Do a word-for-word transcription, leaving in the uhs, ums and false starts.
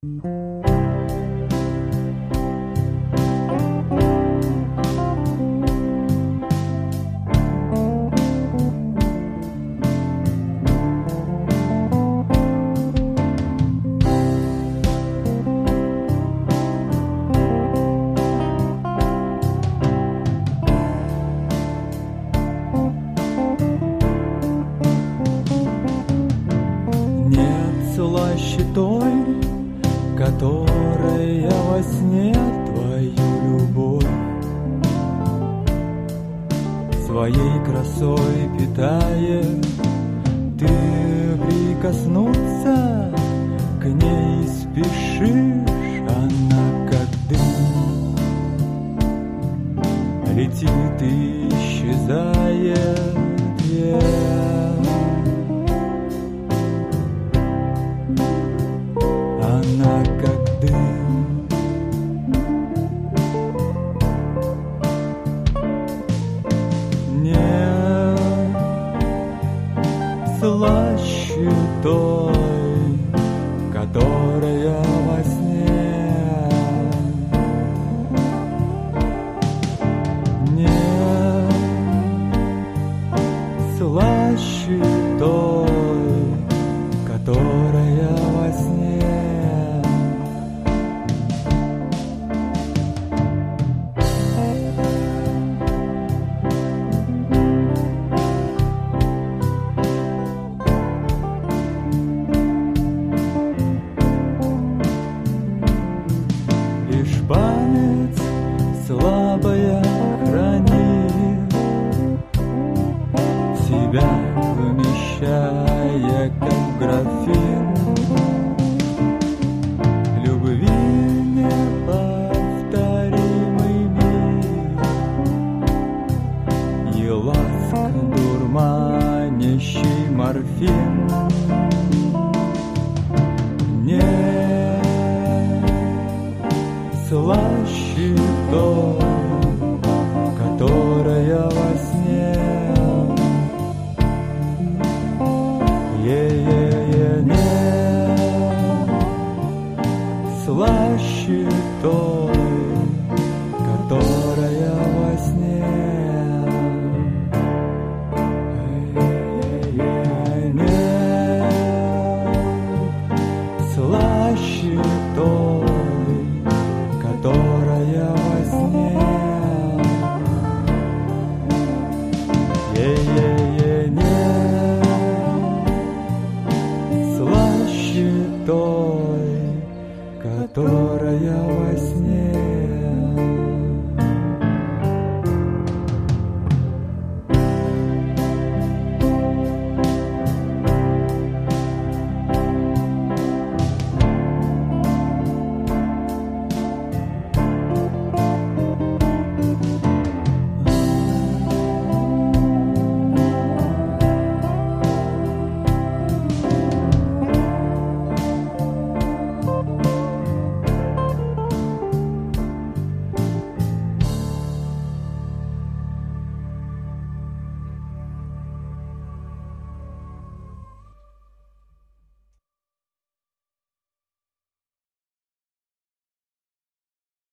Слаще той, которая во сне твою любовь своей красой питает. Ты прикоснуться к ней спешишь, она как дым летит и исчезает. Yeah. Она как дым. Нет слаще той, которая во сне. Нет слаще той, которая во сне. Память слабая хранит себя, вмещая как графин любви неповторимый мир и ласк дурманящий морфин. Нет слаще той, которая во сне. Е-е-е, нет слаще той, которая во сне. Е-е-е, нет слаще той, которая во сне. Е-е-е, нет слаще той, которая во сне.